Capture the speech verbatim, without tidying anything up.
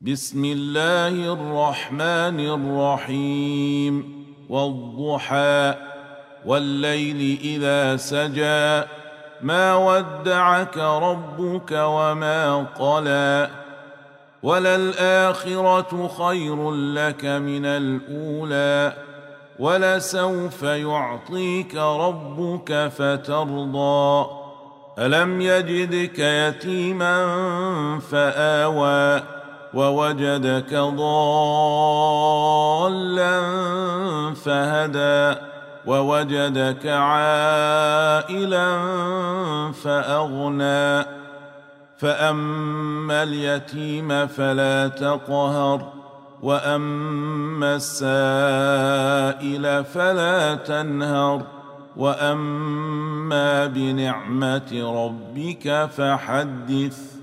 بسم الله الرحمن الرحيم والضحى والليل إذا سجى ما ودعك ربك وما قلى وللآخرة خير لك من الأولى ولسوف يعطيك ربك فترضى ألم يجدك يتيما فآوى ووجدك ضالا فهدى ووجدك عائلا فأغنى فأما اليتيم فلا تقهر وأما السائل فلا تنهر وأما بنعمة ربك فحدث.